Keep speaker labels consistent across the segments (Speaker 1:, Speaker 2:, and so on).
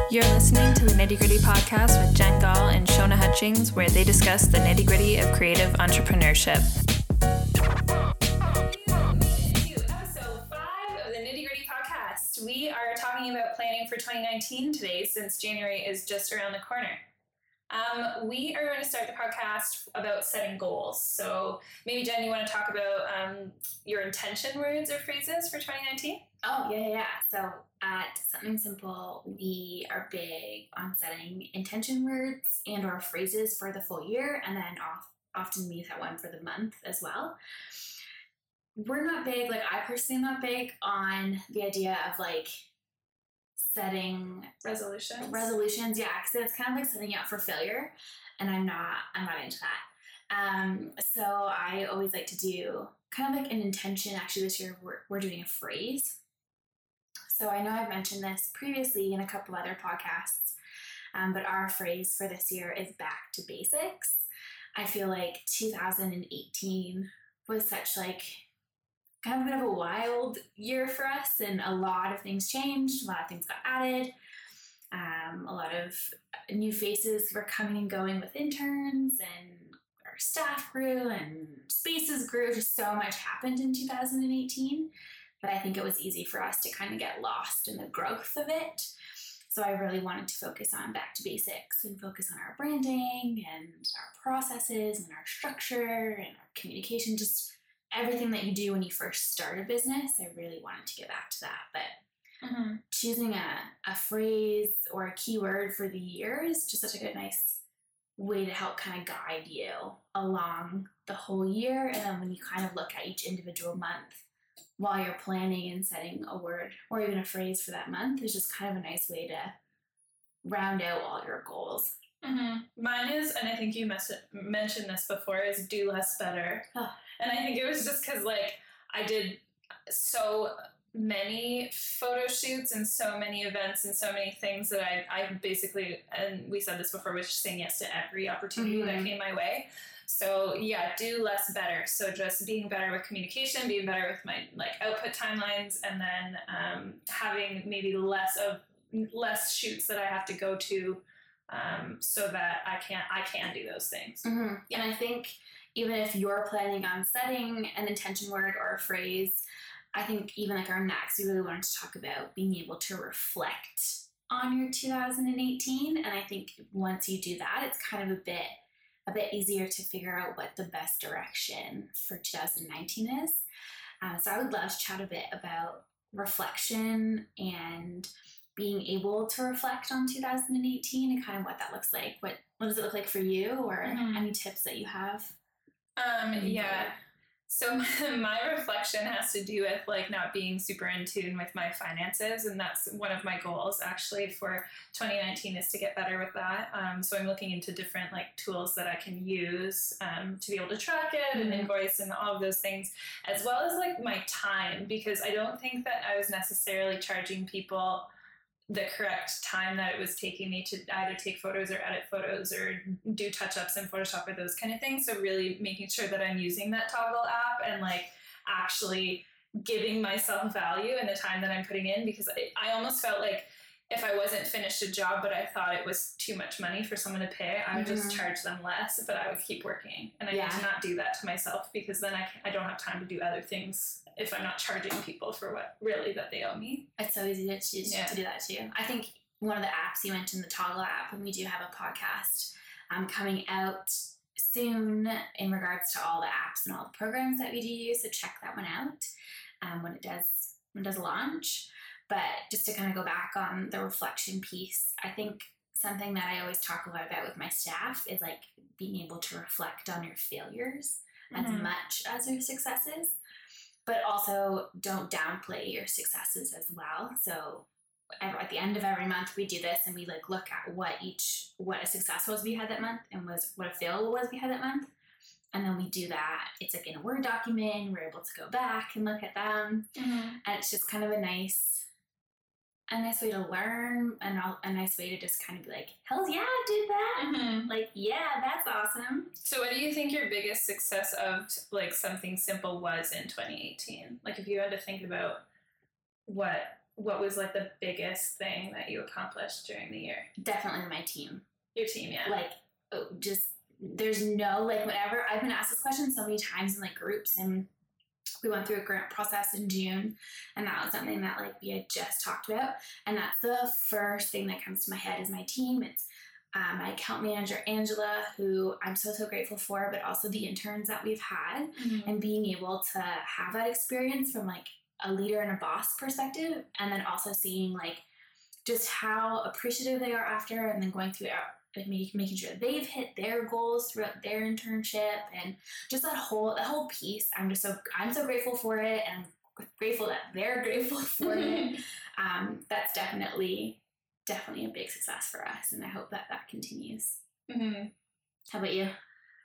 Speaker 1: You're listening to the Nitty Gritty podcast with Jen Gall and Shona Hutchings, where they discuss the nitty gritty of creative entrepreneurship. Episode 5 of the Nitty Gritty podcast. We are talking about planning for 2019 today, since January is just around the corner. We are going to start the podcast about setting goals. So maybe, Jen, you want to talk about your intention words or phrases for 2019?
Speaker 2: Oh, yeah. So at Something Simple, we are big on setting intention words and or phrases for the full year, and then often we use that one for the month as well. We're not big, I personally am not big on the idea of setting resolutions, yeah, because it's kind of like setting you up for failure, and I'm not into that. So I always like to do kind of like an intention. Actually, this year we're doing a phrase. So I know I've mentioned this previously in a couple other podcasts, but our phrase for this year is back to basics. I feel like 2018 was such kind of a bit of a wild year for us, and a lot of things changed, a lot of things got added, a lot of new faces were coming and going with interns, and our staff grew and spaces grew. Just so much happened in 2018. But I think it was easy for us to kind of get lost in the growth of it. So I really wanted to focus on back to basics and focus on our branding and our processes and our structure and our communication, just everything that you do when you first start a business. I really wanted to get back to that. But choosing a phrase or a keyword for the year is just such a good, nice way to help kind of guide you along the whole year. And then when you kind of look at each individual month, while you're planning and setting a word or even a phrase for that month, is just kind of a nice way to round out all your goals.
Speaker 1: Mine is, and I think you mentioned this before, is do less better. And I think it was just because I did so many photo shoots and so many events and so many things that I basically, and we said this before, was just saying yes to every opportunity that came my way. So yeah, do less better. So just being better with communication, being better with my output timelines, and then having maybe less shoots that I have to go to, so that I can do those things.
Speaker 2: And I think even if you're planning on setting an intention word or a phrase, I think even our next, we really wanted to talk about being able to reflect on your 2018. And I think once you do that, it's kind of a bit easier to figure out what the best direction for 2019 is. So I would love to chat a bit about reflection and being able to reflect on 2018 and kind of what that looks like. What does it look like for you, or any tips that you have?
Speaker 1: Yeah. So my reflection has to do with not being super in tune with my finances, and that's one of my goals actually for 2019, is to get better with that. So I'm looking into different tools that I can use to be able to track it and invoice and all of those things, as well as my time, because I don't think that I was necessarily charging people the correct time that it was taking me to either take photos or edit photos or do touch-ups in Photoshop or those kind of things. So really making sure that I'm using that Toggle app and actually giving myself value in the time that I'm putting in, because I almost felt like if I wasn't finished a job but I thought it was too much money for someone to pay, I would just charge them less, but I would keep working. And I need to not do that to myself, because then I don't have time to do other things if I'm not charging people for what really that they owe me.
Speaker 2: It's so easy to do that too. I think one of the apps you mentioned, the Toggle app, and we do have a podcast coming out soon in regards to all the apps and all the programs that we do use, so check that one out when it does launch. But just to kind of go back on the reflection piece, I think something that I always talk a lot about with my staff is being able to reflect on your failures as much as your successes, but also don't downplay your successes as well. So at the end of every month we do this, and we look at what a success was we had that month and what a fail was we had that month. And then we do that. It's in a Word document. We're able to go back and look at them. And it's just kind of a nice way to learn, and a nice way to just kind of be hell yeah, I did that. Yeah, that's awesome.
Speaker 1: So what do you think your biggest success of Something Simple was in 2018? If you had to think about what what was like the biggest thing that you accomplished during the year?
Speaker 2: Definitely my team.
Speaker 1: Your team, yeah.
Speaker 2: Like, just, there's no, like, whenever I've been asked this question so many times in like groups, and we went through a grant process in June, and that was something that like we had just talked about, and that's the first thing that comes to my head is my team. It's my account manager Angela, who I'm so grateful for, but also the interns that we've had, and being able to have that experience from like a leader and a boss perspective, and then also seeing like just how appreciative they are after, and then going through like making sure they've hit their goals throughout their internship, and just that whole piece. I'm so grateful for it, and I'm grateful that they're grateful for it. That's definitely a big success for us, and I hope that continues. How about you?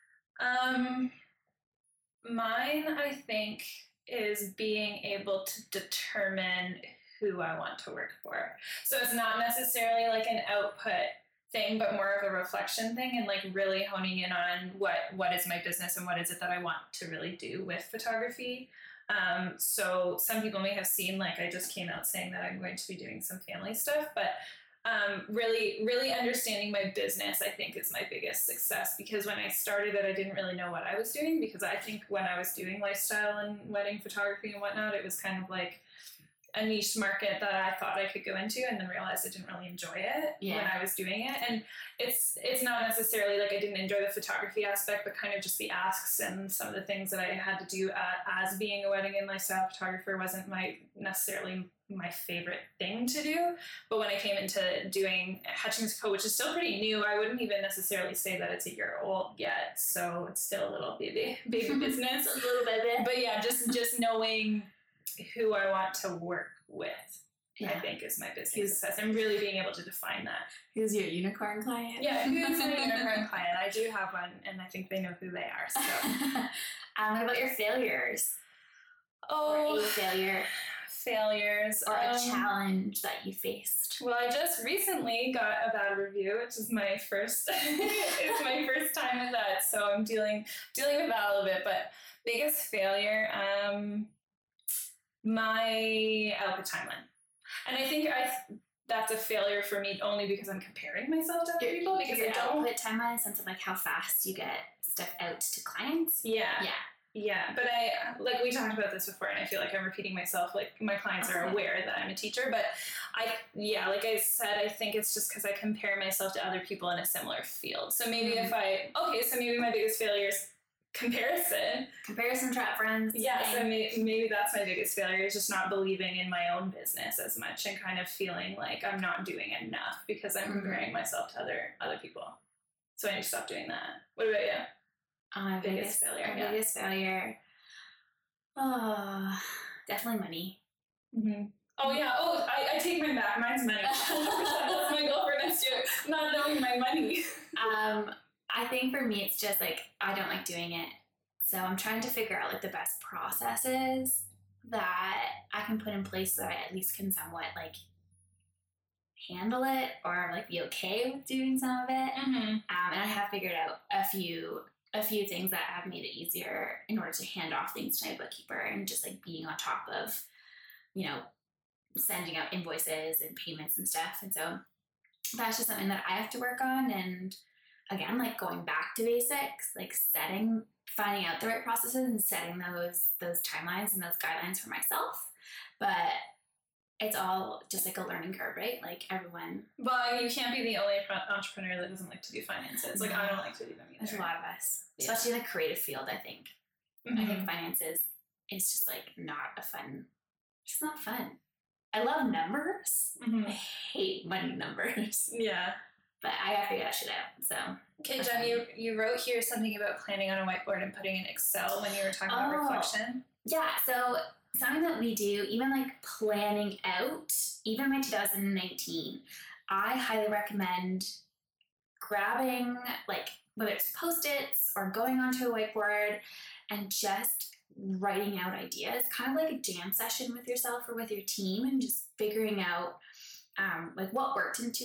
Speaker 1: Mine, I think, is being able to determine who I want to work for. So it's not necessarily like an output thing, but more of a reflection thing, and like really honing in on what is my business and what is it that I want to really do with photography. So some people may have seen, like, I just came out saying that I'm going to be doing some family stuff, but really understanding my business, I think, is my biggest success, because when I started it, I didn't really know what I was doing, because I think when I was doing lifestyle and wedding photography and whatnot, it was kind of like a niche market that I thought I could go into, and then realized I didn't really enjoy it when I was doing it. And it's not necessarily like I didn't enjoy the photography aspect, but kind of just the asks and some of the things that I had to do as being a wedding and lifestyle photographer wasn't necessarily my favorite thing to do. But when I came into doing Hutchings Co., which is still pretty new, I wouldn't even necessarily say that it's a year old yet, so it's still a little baby business.
Speaker 2: A little bit.
Speaker 1: But yeah, just knowing who I want to work with, I think, is my business success, and really being able to define that.
Speaker 2: Who's your unicorn client?
Speaker 1: Yeah, who's my unicorn client? I do have one, and I think they know who they are. So,
Speaker 2: what about your failures?
Speaker 1: Oh,
Speaker 2: or a failure.
Speaker 1: Failures.
Speaker 2: Or a challenge that you faced.
Speaker 1: Well, I just recently got a bad review, which is my first it's my first time with that. So I'm dealing with that a little bit. But biggest failure, my output timeline. And I think that's a failure for me only because I'm comparing myself to other people. Because
Speaker 2: your output timeline, in sense of like how fast you get stuff out to clients.
Speaker 1: Yeah, but I, like, we talked about this before, and I feel like I'm repeating myself. Like, my clients are aware that I'm a teacher, but like I said, I think it's just because I compare myself to other people in a similar field. So maybe maybe my biggest failure is comparison trap, friends. Yeah, so maybe that's my biggest failure, is just not believing in my own business as much, and kind of feeling like I'm not doing enough because I'm comparing myself to other people. So I need to stop doing that. What about you?
Speaker 2: My biggest failure. Oh, definitely money.
Speaker 1: Mm-hmm. Oh yeah. Oh, I take mine back. Mine's money. 100%. That's my goal for next year. Not knowing my money.
Speaker 2: I think for me, it's just like I don't like doing it, so I'm trying to figure out like the best processes that I can put in place so that I at least can somewhat like handle it, or like be okay with doing some of it. And I have figured out a few things that have made it easier in order to hand off things to my bookkeeper, and just like being on top of, sending out invoices and payments and stuff. And so that's just something that I have to work on. And again, like going back to basics, like finding out the right processes and setting those timelines and those guidelines for myself. But it's all just like a learning curve, right? Like everyone.
Speaker 1: Well, you can't be the only entrepreneur that doesn't like to do finances. Like, I don't like to do them either.
Speaker 2: There's a lot of us, especially in the creative field, I think. I think finances is just like it's not fun. I love numbers. I hate money numbers.
Speaker 1: Yeah.
Speaker 2: But I gotta figure that shit out. So.
Speaker 1: Okay, Jen, you wrote here something about planning on a whiteboard and putting in Excel when you were talking about reflection.
Speaker 2: Yeah, so something that we do, even like planning out, even my 2019, I highly recommend grabbing, like, whether it's Post-its or going onto a whiteboard and just writing out ideas, kind of like a jam session with yourself or with your team, and just figuring out like what worked in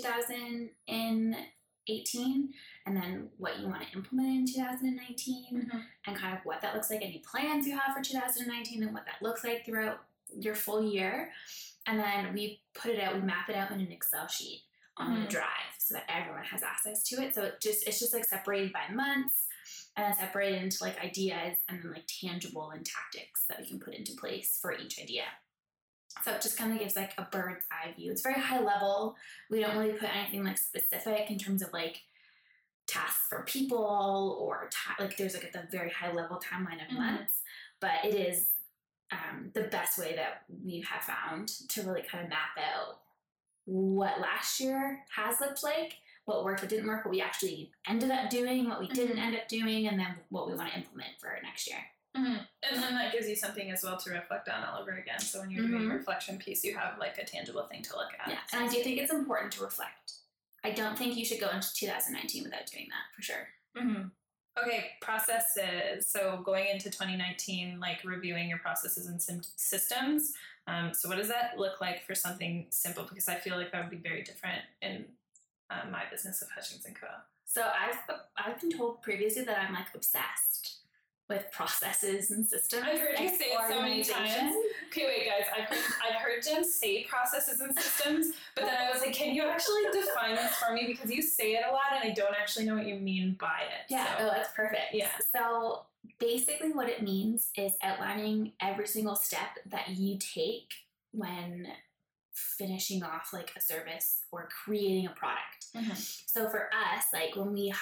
Speaker 2: 2018, and then what you want to implement in 2019, and kind of what that looks like, any plans you have for 2019, and what that looks like throughout your full year. And then we map it out in an Excel sheet on the drive so that everyone has access to it. So it's just like separated by months and then separated into like ideas and then like tangible and tactics that we can put into place for each idea. So it just kind of gives like a bird's eye view. It's very high level. We don't really put anything like specific in terms of like tasks for people or like there's like a very high level timeline of months, but it is the best way that we have found to really kind of map out what last year has looked like, what worked, what didn't work, what we actually ended up doing, what we didn't end up doing, and then what we want to implement for next year.
Speaker 1: And then that gives you something as well to reflect on all over again. So when you're doing a reflection piece, you have like a tangible thing to look at.
Speaker 2: Yeah, and I do think it's important to reflect. I don't think you should go into 2019 without doing that, for sure.
Speaker 1: Okay, processes. So going into 2019, like reviewing your processes and systems. So what does that look like for something simple? Because I feel like that would be very different in my business of Hutchins & Co.
Speaker 2: So I've been told previously that I'm like obsessed with processes and systems.
Speaker 1: I've heard you say it so many times. Okay, wait, guys. I've heard Jen say processes and systems, but then I was like, can you actually define this for me? Because you say it a lot, and I don't actually know what you mean by it.
Speaker 2: Yeah, so. Oh, that's perfect.
Speaker 1: Yeah.
Speaker 2: So basically what it means is outlining every single step that you take when finishing off like a service or creating a product. So for us, like when we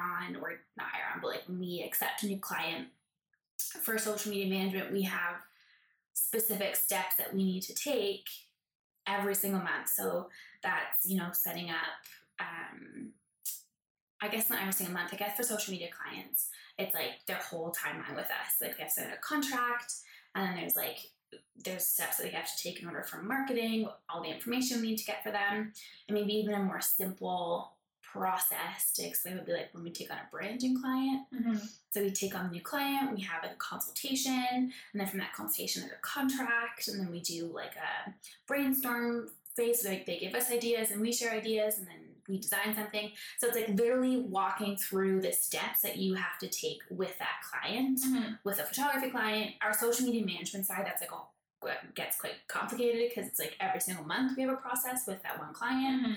Speaker 2: when we accept a new client for social media management, we have specific steps that we need to take every single month. So that's, setting up, I guess not every single month, I guess for social media clients, it's like their whole timeline with us. Like we have to send a contract, and then there's steps that they have to take in order for marketing, all the information we need to get for them, and maybe even a more simple process to explain would be like when we take on a branding client. So we take on a new client, we have a consultation, and then from that consultation there's a contract, and then we do like a brainstorm phase. So like they give us ideas and we share ideas, and then we design something. So it's like literally walking through the steps that you have to take with that client, with a photography client. Our social media management side, that's like gets quite complicated because it's like every single month we have a process with that one client.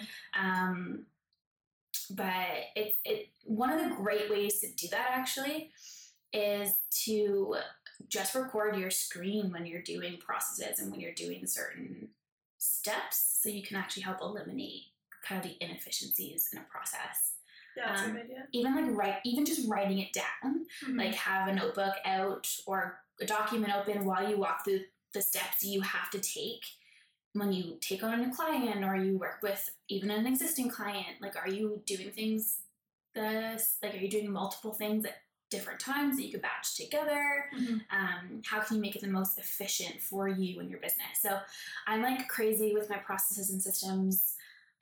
Speaker 2: But it's one of the great ways to do that actually is to just record your screen when you're doing processes and when you're doing certain steps, so you can actually help eliminate kind of the inefficiencies in a process.
Speaker 1: Yeah, that's a good idea.
Speaker 2: Even just writing it down, like have a notebook out or a document open while you walk through the steps you have to take when you take on a new client or you work with even an existing client. Like, are you doing things are you doing multiple things at different times that you could batch together? How can you make it the most efficient for you and your business? So I'm like crazy with my processes and systems.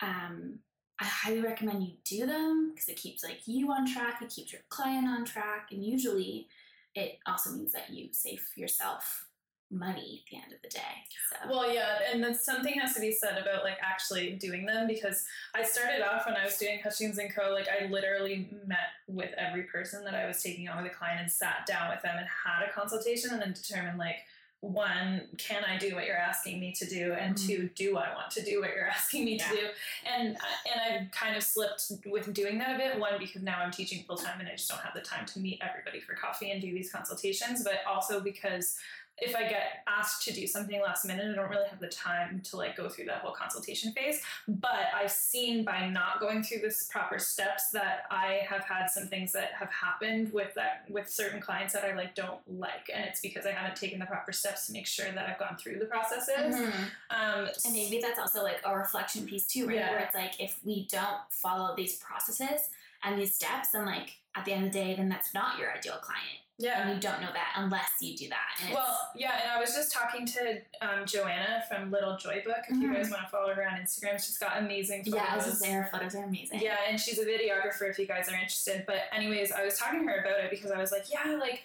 Speaker 2: I highly recommend you do them because it keeps like you on track, it keeps your client on track, and usually it also means that you save yourself money at the end of the day. So.
Speaker 1: Well, yeah, and then something has to be said about like actually doing them, because I started off when I was doing Hutchins & Co. Like I literally met with every person that I was taking on with a client and sat down with them and had a consultation and then determined like, one, can I do what you're asking me to do? And two, do I want to do what you're asking me to do? And I've kind of slipped with doing that a bit. One, because now I'm teaching full time and I just don't have the time to meet everybody for coffee and do these consultations. But also because if I get asked to do something last minute, I don't really have the time to like go through that whole consultation phase. But I've seen by not going through this proper steps that I have had some things that have happened with certain clients that I like don't like, and it's because I haven't taken the proper steps to make sure that I've gone through the processes.
Speaker 2: And maybe that's also like a reflection piece too, right? Where it's like if we don't follow these processes and these steps, then like at the end of the day, then that's not your ideal client.
Speaker 1: Yeah.
Speaker 2: And you don't know that unless you do that. And
Speaker 1: and I was just talking to Joanna from Little Joy Book. If you guys want to follow her on Instagram, she's got amazing photos.
Speaker 2: Yeah, I was going to say her photos are amazing.
Speaker 1: Yeah, and she's a videographer if you guys are interested. But anyways, I was talking to her about it because I was like,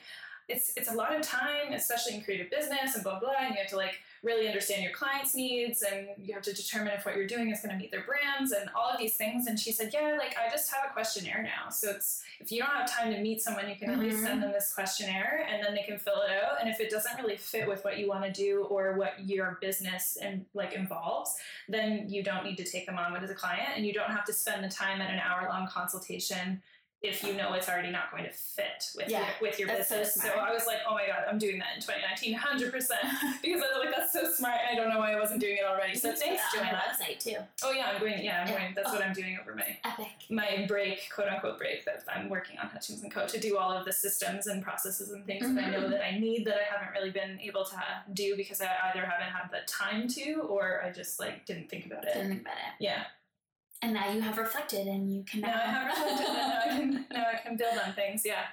Speaker 1: it's a lot of time, especially in creative business and blah, blah, and you have to like really understand your clients' needs, and you have to determine if what you're doing is going to meet their brands and all of these things. And she said, yeah, like I just have a questionnaire now. So it's, if you don't have time to meet someone, you can at least send them this questionnaire and then they can fill it out. And if it doesn't really fit with what you want to do or what your business and like involves, then you don't need to take them on as a client, and you don't have to spend the time at an hour-long consultation if you know it's already not going to fit with your business. So I was like, oh my God, I'm doing that in 2019, 100%. Because I was like, that's so smart. I don't know why I wasn't doing it already. So thanks, Joanna.
Speaker 2: Website too.
Speaker 1: Oh yeah, I'm going. That's what I'm doing over my break, quote unquote break, that I'm working on Hutchins & Co. to do all of the systems and processes and things that I know that I need, that I haven't really been able to do because I either haven't had the time to, or I just like didn't think about it. Yeah.
Speaker 2: And now you have reflected, and you can.
Speaker 1: Now I have reflected, and now I can build on things. Yeah.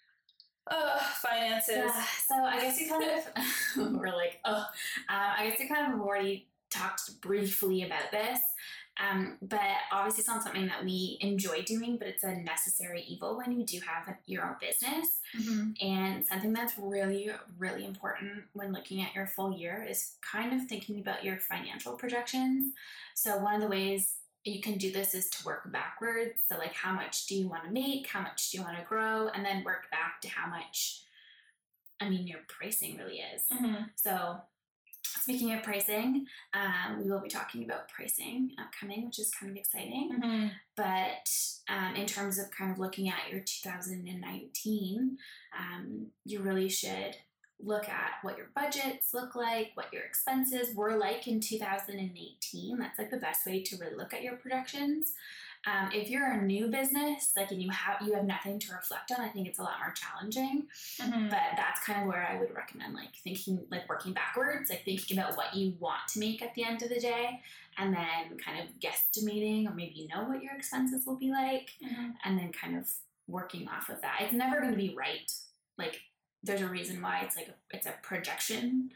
Speaker 1: Finances.
Speaker 2: Yeah. So I guess you kind of we're like, I guess you kind of already talked briefly about this, but obviously it's not something that we enjoy doing, but it's a necessary evil when you do have your own business. And something that's really, really important when looking at your full year is kind of thinking about your financial projections. So one of the ways you can do this is to work backwards. So like, how much do you want to make? How much do you want to grow? And then work back to how much, your pricing really is. So speaking of pricing, we will be talking about pricing upcoming, which is kind of exciting. But in terms of kind of looking at your 2019, you really should look at what your budgets look like, what your expenses were like in 2018. That's like the best way to really look at your projections. If you're a new business, like, and you have nothing to reflect on, I think it's a lot more challenging. But that's kind of where I would recommend like thinking, like working backwards, like thinking about what you want to make at the end of the day, and then kind of guesstimating, or maybe you know what your expenses will be like, and then kind of working off of that. It's never going to be right. Like, there's a reason why it's a projection,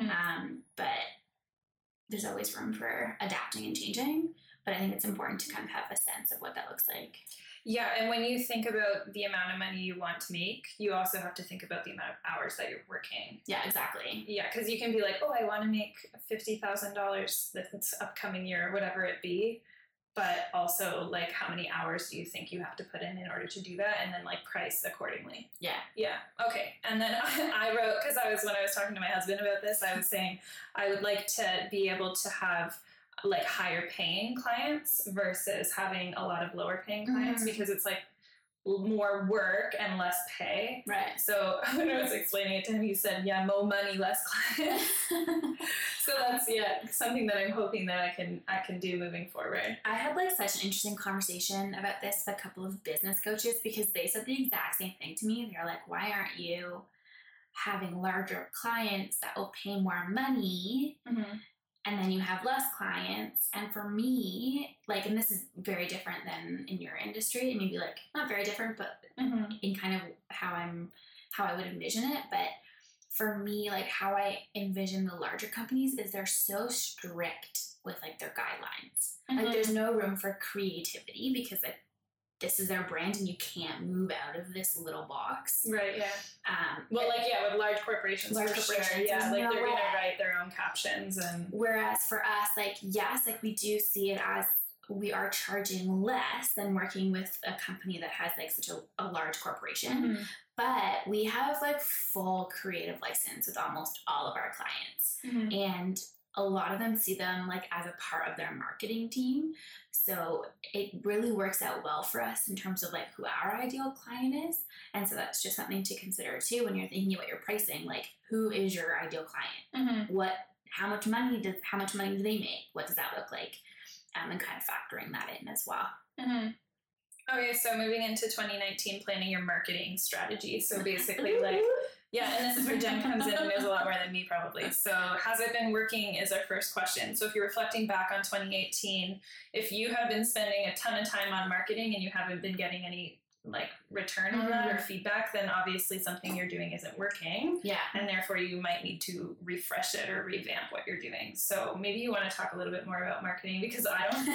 Speaker 2: but there's always room for adapting and changing. But I think it's important to kind of have a sense of what that looks like.
Speaker 1: Yeah, and when you think about the amount of money you want to make, you also have to think about the amount of hours that you're working.
Speaker 2: Yeah, exactly.
Speaker 1: Yeah, because you can be like, oh, I want to make $50,000 this upcoming year, whatever it be. But also, like, how many hours do you think you have to put in order to do that? And then, like, price accordingly.
Speaker 2: Yeah.
Speaker 1: Yeah. Okay. And then I wrote, because when I was talking to my husband about this, I was saying I would like to be able to have, like, higher paying clients versus having a lot of lower paying clients, because it's, like, more work and less pay.
Speaker 2: Right.
Speaker 1: So when I was explaining it to him, he said, yeah, more money, less clients. So that's, something that I'm hoping that I can do moving forward.
Speaker 2: I had like such an interesting conversation about this with a couple of business coaches, because they said the exact same thing to me. They're like, why aren't you having larger clients that will pay more money? And then you have less clients. And for me, like, and this is very different than in your industry, and maybe like not very different, but in kind of how I would envision it. But for me, like, how I envision the larger companies is they're so strict with like their guidelines. Like, there's no room for creativity, because like, this is their brand and you can't move out of this little box.
Speaker 1: Right, yeah. With large corporations, for sure. Yeah, like, they're going to write their own captions. And
Speaker 2: whereas for us, like, yes, like, we do see it as we are charging less than working with a company that has like such a large corporation. But we have like full creative license with almost all of our clients. And a lot of them see them like as a part of their marketing team. So it really works out well for us in terms of like who our ideal client is. And so that's just something to consider too when you're thinking about your pricing. Like, who is your ideal client? How much money do they make? What does that look like? And kind of factoring that in as well.
Speaker 1: Okay, so moving into 2019, planning your marketing strategy. So basically, like, yeah, and this is where Jen comes in and knows a lot more than me probably. So has it been working is our first question. So if you're reflecting back on 2018, if you have been spending a ton of time on marketing and you haven't been getting any like return on that or feedback, then obviously something you're doing isn't working. Yeah. And therefore you might need to refresh it or revamp what you're doing. So maybe you want to talk a little bit more about marketing, because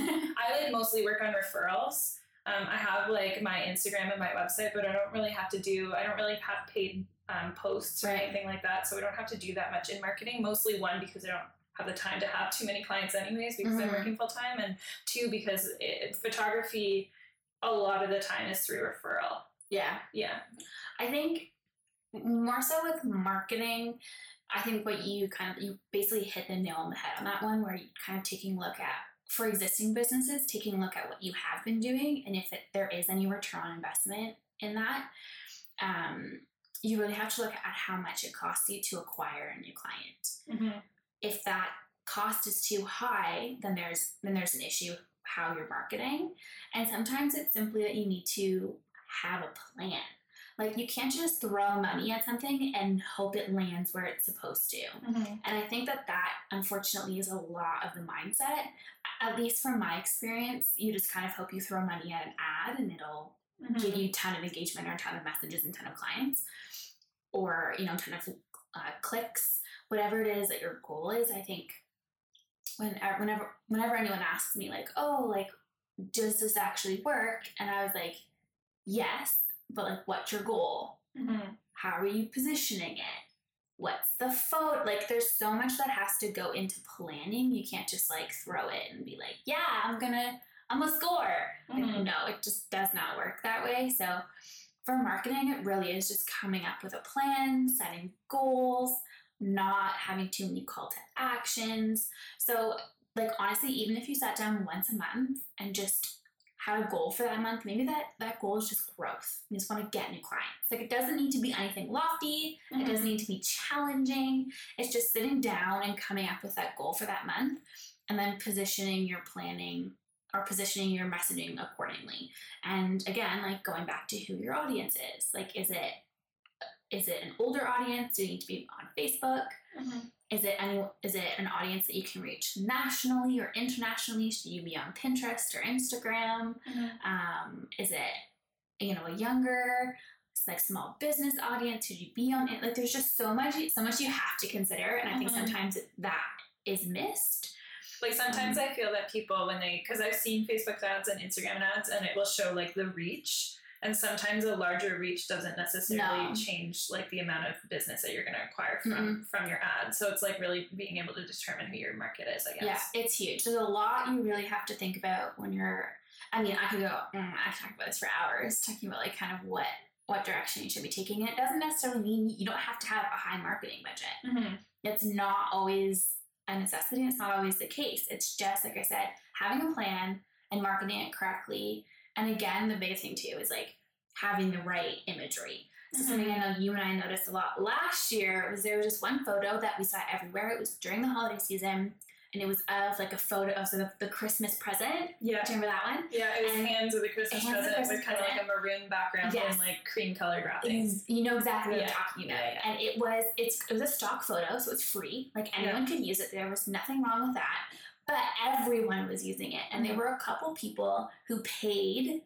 Speaker 1: I like mostly work on referrals. I have like my Instagram and my website, but I don't really have paid posts or anything like that. So we don't have to do that much in marketing. Mostly, one, because I don't have the time to have too many clients anyways because I'm working full time, and two, because photography a lot of the time is through referral.
Speaker 2: Yeah. I think more so with marketing, I think what you basically hit the nail on the head on that one, where you're kind of taking a look at, for existing businesses, taking a look at what you have been doing, and if there is any return on investment in that, you really have to look at how much it costs you to acquire a new client. If that cost is too high, then there's an issue how you're marketing, and sometimes it's simply that you need to have a plan. Like, you can't just throw money at something and hope it lands where it's supposed to. And I think that unfortunately is a lot of the mindset. At least from my experience, you just kind of hope you throw money at an ad and it'll give you a ton of engagement or a ton of messages and a ton of clients, or, a ton of clicks, whatever it is that your goal is. I think whenever anyone asks me, like, oh, like, does this actually work? And I was like, yes, but like, what's your goal? How are you positioning it? What's the photo? Like, there's so much that has to go into planning. You can't just like throw it and be like, yeah, I'm gonna score. Like, no, it just does not work that way. So for marketing, it really is just coming up with a plan, setting goals, not having too many call to actions. So, like, honestly, even if you sat down once a month and just had a goal for that month, maybe that goal is just growth. You just want to get new clients. Like, it doesn't need to be anything lofty. It doesn't need to be challenging. It's just sitting down and coming up with that goal for that month, and then positioning your planning or positioning your messaging accordingly. And again, like, going back to who your audience is. Like, is it an older audience? Do you need to be on Facebook? Is it an audience that you can reach nationally or internationally? Should you be on Pinterest or Instagram? Is it, a younger, like, small business audience? Should you be on it? Like, there's just so much you have to consider, and I think sometimes that is missed.
Speaker 1: Like, sometimes I feel that people, because I've seen Facebook ads and Instagram ads, and it will show like the reach. And sometimes a larger reach doesn't necessarily change like the amount of business that you're going to acquire from your ad. So it's like really being able to determine who your market is, I guess.
Speaker 2: Yeah, it's huge. There's a lot you really have to think about when you're, I could talk about this for hours, talking about like kind of what direction you should be taking. It doesn't necessarily mean you don't have to have a high marketing budget. It's not always a necessity. It's not always the case. It's just, like I said, having a plan and marketing it correctly. And again, the big thing too is like having the right imagery. So something I know you and I noticed a lot last year was there was just one photo that we saw everywhere. It was during the holiday season, and it was of like a photo of the Christmas present.
Speaker 1: Yeah.
Speaker 2: Do you remember that one?
Speaker 1: Yeah, it was hands of the Christmas present with kind of like a maroon background and like cream colored wrappings.
Speaker 2: You know exactly what I'm talking about. Yeah. And it was a stock photo, so it's free. Like, anyone could use it. There was nothing wrong with that. But everyone was using it. And there were a couple people who paid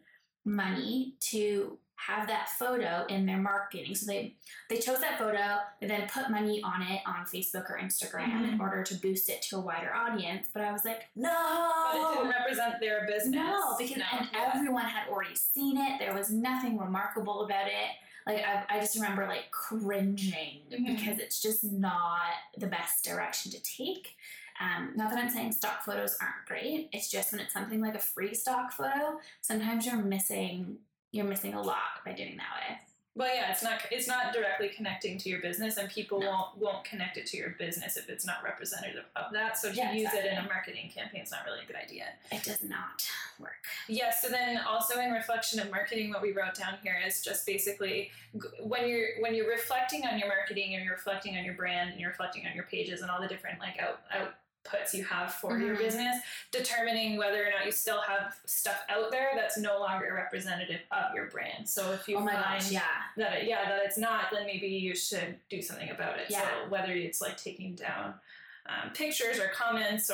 Speaker 2: money to have that photo in their marketing. So they chose that photo, they then put money on it on Facebook or Instagram in order to boost it to a wider audience. But I was like, no!
Speaker 1: But it didn't represent their business.
Speaker 2: No, because everyone had already seen it. There was nothing remarkable about it. Like, I just remember like cringing because it's just not the best direction to take. Not that I'm saying stock photos aren't great. It's just when it's something like a free stock photo, sometimes you're missing a lot by doing that way.
Speaker 1: Well, yeah, it's not directly connecting to your business, and people won't connect it to your business if it's not representative of that. So to use it in a marketing campaign is not really a good idea.
Speaker 2: It does not work.
Speaker 1: Yeah. So then, also in reflection of marketing, what we wrote down here is just basically when you're reflecting on your marketing, and you're reflecting on your brand, and you're reflecting on your pages and all the different like outputs you have for your business, determining whether or not you still have stuff out there that's no longer representative of your brand. So if you find that it's not, then maybe you should do something about it. So whether it's like taking down pictures or comments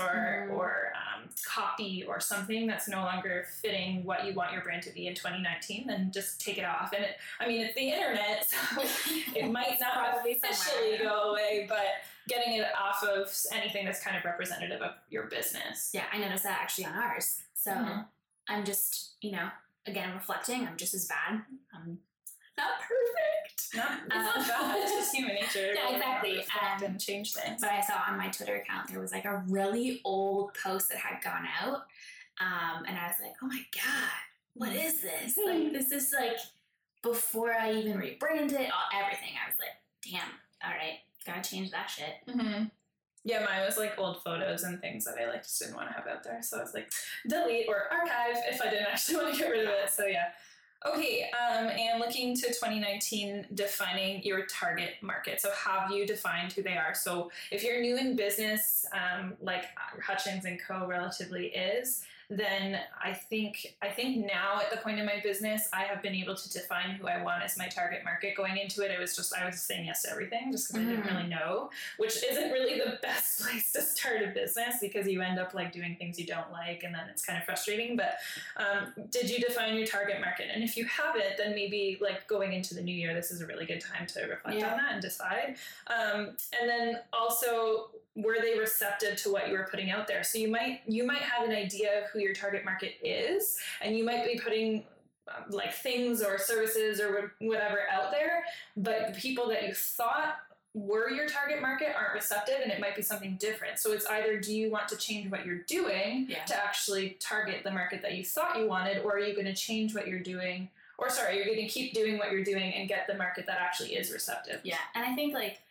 Speaker 1: or copy or something that's no longer fitting what you want your brand to be in 2019, then just take it off. And it's the internet, so it might not officially go away, but getting it off of anything that's kind of representative of your business.
Speaker 2: Yeah, I noticed that actually on ours. So I'm just, again, reflecting. I'm just as bad. I'm not perfect.
Speaker 1: No, it's not bad. It's just human nature.
Speaker 2: Yeah, exactly.
Speaker 1: Reflect and change things.
Speaker 2: But I saw on my Twitter account there was like a really old post that had gone out, and I was like, oh my god, what is this? Like, this is like before I even rebranded everything. I was like, damn, all right, gotta change that shit.
Speaker 1: Mm-hmm. Yeah, mine was like old photos and things that I like just didn't want to have out there. So I was like, delete or archive if I didn't actually want to get rid of it. So yeah. Okay, and looking to 2019, defining your target market. So have you defined who they are? So if you're new in business, like Hutchins and Co. relatively is, then I think now at the point in my business, I have been able to define who I want as my target market. Going into it, I was saying yes to everything just because I didn't really know, which isn't really the best place to start a business because you end up like doing things you don't like and then it's kind of frustrating. But did you define your target market? And if you haven't, then maybe like going into the new year, this is a really good time to reflect on that and decide. And then also, were they receptive to what you were putting out there? So you might have an idea of who your target market is, and you might be putting like things or services or whatever out there, but the people that you thought were your target market aren't receptive, and it might be something different. So it's either, do you want to change what you're doing to actually target the market that you thought you wanted, or are you going to change what you're doing, or sorry, you're going to keep doing what you're doing and get the market that actually is receptive?
Speaker 2: Yeah, and I think like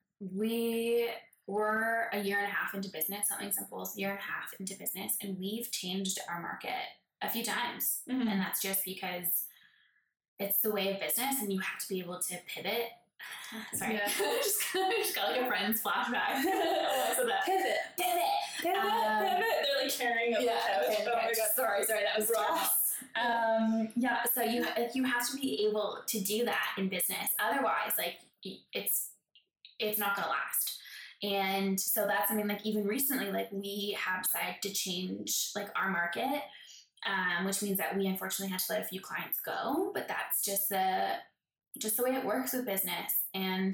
Speaker 2: we're a year and a half into business, something simple is a year and a half into business, and we've changed our market a few times. And that's just because it's the way of business and you have to be able to pivot. Sorry. Yeah. just got like a friend's flashback. So that pivot.
Speaker 1: They're like carrying up the couch.
Speaker 2: Okay, oh my god, sorry, that was wrong. So you have to be able to do that in business. Otherwise, like it's not gonna last. And so that's something like even recently, like we have decided to change like our market, which means that we unfortunately had to let a few clients go, but that's just the way it works with business. And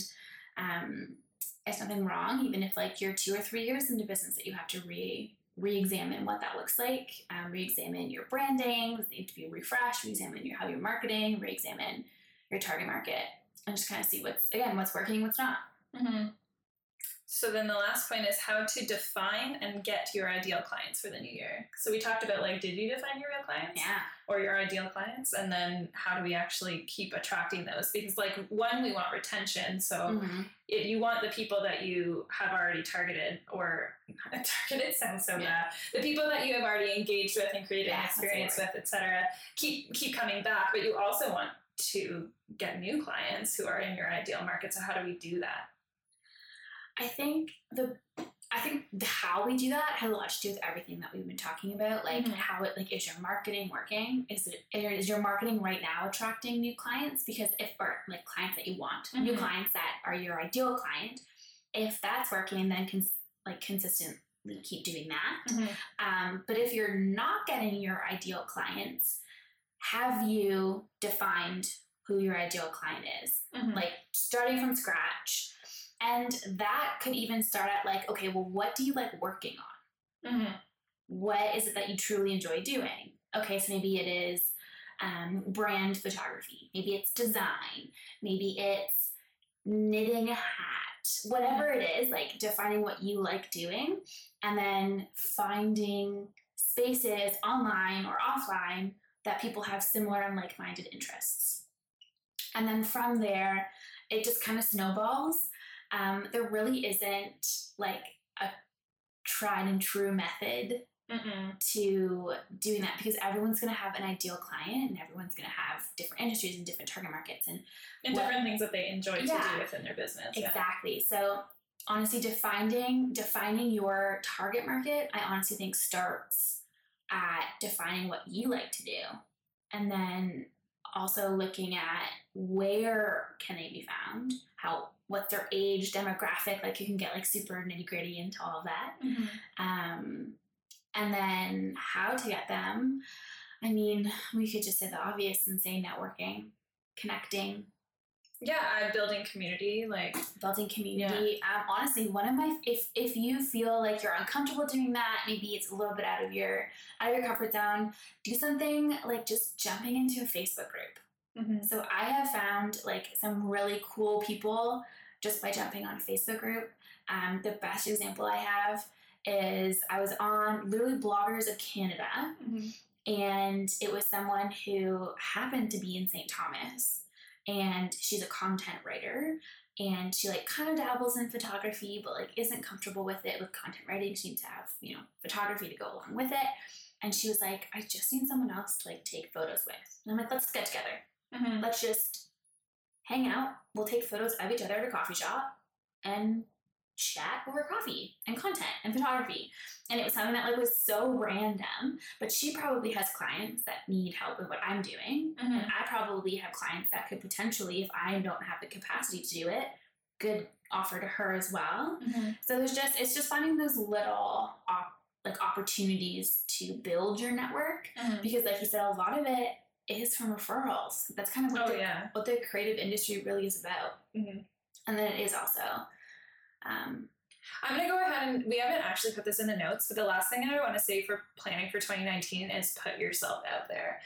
Speaker 2: it's nothing wrong, even if like you're 2 or 3 years into business, that you have to re-examine what that looks like, re-examine your branding, does it need to be refreshed, re-examine how you're marketing, re-examine your target market, and just kind of see what's working, what's not.
Speaker 1: So then the last point is how to define and get your ideal clients for the new year. So we talked about like, did you define your real clients?
Speaker 2: Yeah.
Speaker 1: Or your ideal clients? And then how do we actually keep attracting those? Because like one, we want retention. So if you want the people that you have already targeted, or targeted sounds so bad, the people that you have already engaged with and created an experience with, etc., keep coming back. But you also want to get new clients who are in your ideal market. So how do we do that?
Speaker 2: I think how we do that has a lot to do with everything that we've been talking about. Like how it, like, is your marketing working? Is your marketing right now attracting new clients? Because or like clients that you want, new clients that are your ideal client. If that's working, then consistently keep doing that. But if you're not getting your ideal clients, have you defined who your ideal client is? Like starting from scratch. And that could even start at like, okay, well, what do you like working on? What is it that you truly enjoy doing? Okay, so maybe it is brand photography. Maybe it's design. Maybe it's knitting a hat. Whatever it is, like defining what you like doing, and then finding spaces online or offline that people have similar and like-minded interests. And then from there, it just kind of snowballs. There really isn't like a tried and true method to doing that, because everyone's going to have an ideal client and everyone's going to have different industries and different target markets and
Speaker 1: different things that they enjoy to do within their business.
Speaker 2: Exactly. So honestly, defining your target market, I honestly think starts at defining what you like to do, and then also looking at where can they be found, what's their age demographic, like you can get like super nitty gritty into all of that. And then how to get them. I mean, we could just say the obvious and say networking, connecting.
Speaker 1: Yeah, building community,
Speaker 2: Honestly, one of my, if you feel like you're uncomfortable doing that, maybe it's a little bit out of your comfort zone, do something like just jumping into a Facebook group. So I have found like some really cool people just by jumping on a Facebook group. The best example I have is I was on literally Bloggers of Canada, and it was someone who happened to be in St. Thomas, and she's a content writer, and she like kind of dabbles in photography, but like isn't comfortable with it with content writing. She needs to have, you know, photography to go along with it. And she was like, I just need someone else to like take photos with. And I'm like, let's get together. Let's just hang out. We'll take photos of each other at a coffee shop and chat over coffee and content and photography. And it was something that like was so random, but she probably has clients that need help with what I'm doing. And I probably have clients that could potentially, if I don't have the capacity to do it, good offer to her as well. So it's just finding those little opportunities to build your network, because like you said, a lot of it is from referrals. That's kind of what the creative industry really is about. And then it is also
Speaker 1: I'm going to go ahead and we haven't actually put this in the notes, but the last thing I want to say for planning for 2019 is put yourself out there.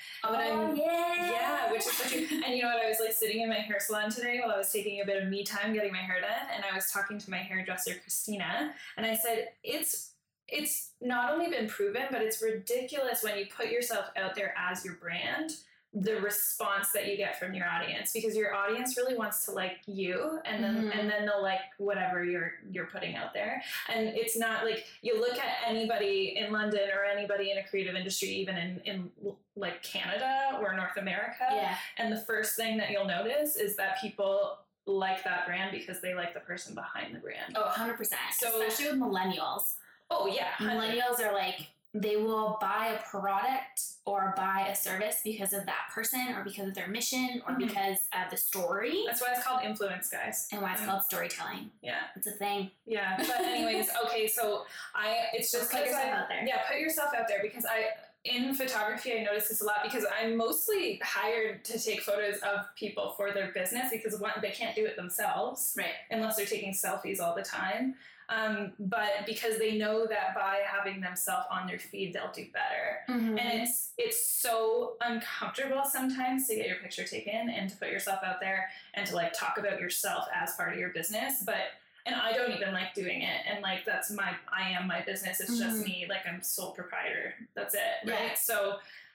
Speaker 1: Which is such a, and you know what, I was like sitting in my hair salon today while I was taking a bit of me time getting my hair done, and I was talking to my hairdresser Christina, and I said it's not only been proven, but it's ridiculous when you put yourself out there as your brand, the response that you get from your audience, because your audience really wants to like you, and then they'll like whatever you're putting out there. And it's not like you look at anybody in London or anybody in a creative industry, even in like Canada or North America, and the first thing that you'll notice is that people like that brand because they like the person behind the brand.
Speaker 2: 100%. So especially with millennials. Millennials are like, they will buy a product or buy a service because of that person or because of their mission or because of the story.
Speaker 1: That's why it's called influence, guys.
Speaker 2: And why it's called storytelling.
Speaker 1: Yeah.
Speaker 2: It's a thing.
Speaker 1: Yeah. But anyways, okay, so it's just
Speaker 2: put yourself out there.
Speaker 1: Yeah, put yourself out there, because in photography, I notice this a lot because I'm mostly hired to take photos of people for their business because one, they can't do it themselves.
Speaker 2: Right.
Speaker 1: Unless they're taking selfies all the time. But because they know that by having themselves on their feed, they'll do better. And it's so uncomfortable sometimes to get your picture taken and to put yourself out there and to like talk about yourself as part of your business. And I don't even like doing it. And like, I am my business. It's just me. Like, I'm sole proprietor. That's it. Right.
Speaker 2: Yeah.
Speaker 1: So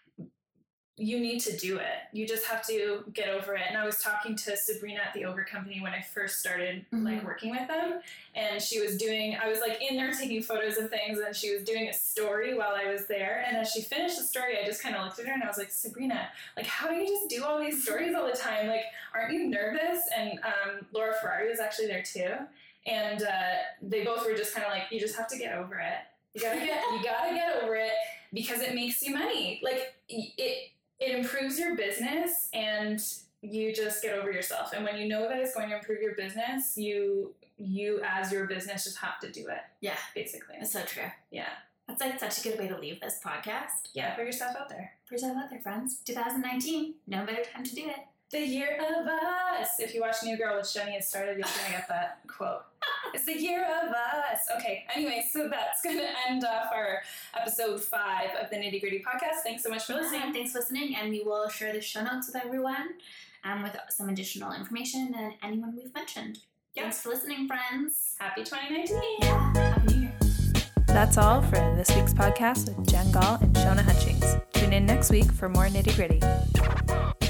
Speaker 1: you need to do it. You just have to get over it. And I was talking to Sabrina at the Ogre Company when I first started like working with them, and I was like in there taking photos of things, and she was doing a story while I was there. And as she finished the story, I just kind of looked at her and I was like, Sabrina, like, how do you just do all these stories all the time? Like, aren't you nervous? And Laura Ferrari was actually there too. And they both were just kind of like, you just have to get over it. You gotta get over it, because it makes you money. Like it improves your business, and you just get over yourself. And when you know that it's going to improve your business, you as your business just have to do it. Yeah, basically.
Speaker 2: That's so true.
Speaker 1: Yeah.
Speaker 2: That's like such a good way to leave this podcast.
Speaker 1: Yeah, put yourself out there.
Speaker 2: Put yourself out there, friends. 2019, no better time to do it.
Speaker 1: The year of us. If you watch New Girl, which Jenny has started, you're going to get that quote. It's the year of us. Okay, anyway, so that's going to end off our episode 5 of the Nitty Gritty podcast. Thanks so much for listening.
Speaker 2: Thanks for listening, and we will share the show notes with everyone with some additional information and anyone we've mentioned. Yep. Thanks for listening, friends.
Speaker 1: Happy 2019.
Speaker 2: Yeah, Happy New Year.
Speaker 1: That's all for this week's podcast with Jen Gall and Shona Hutchings. Tune in next week for more Nitty Gritty.